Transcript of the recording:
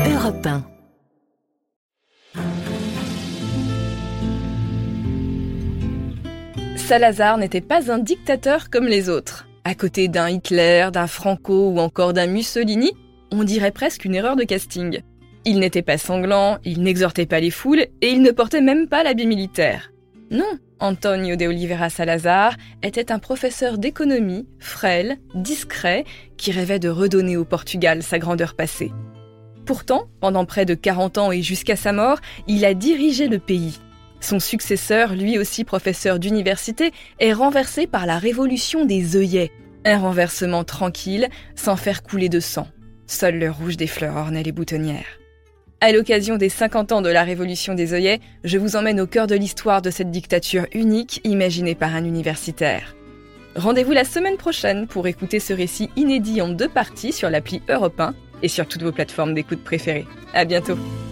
Europe 1. Salazar n'était pas un dictateur comme les autres. À côté d'un Hitler, d'un Franco ou encore d'un Mussolini, on dirait presque une erreur de casting. Il n'était pas sanglant, il n'exhortait pas les foules et il ne portait même pas l'habit militaire. Non, António de Oliveira Salazar était un professeur d'économie, frêle, discret, qui rêvait de redonner au Portugal sa grandeur passée. Pourtant, pendant près de 40 ans et jusqu'à sa mort, il a dirigé le pays. Son successeur, lui aussi professeur d'université, est renversé par la révolution des œillets. Un renversement tranquille, sans faire couler de sang. Seul le rouge des fleurs ornait les boutonnières. À l'occasion des 50 ans de la révolution des œillets, je vous emmène au cœur de l'histoire de cette dictature unique imaginée par un universitaire. Rendez-vous la semaine prochaine pour écouter ce récit inédit en 2 parties sur l'appli Europe 1 et sur toutes vos plateformes d'écoute préférées. À bientôt.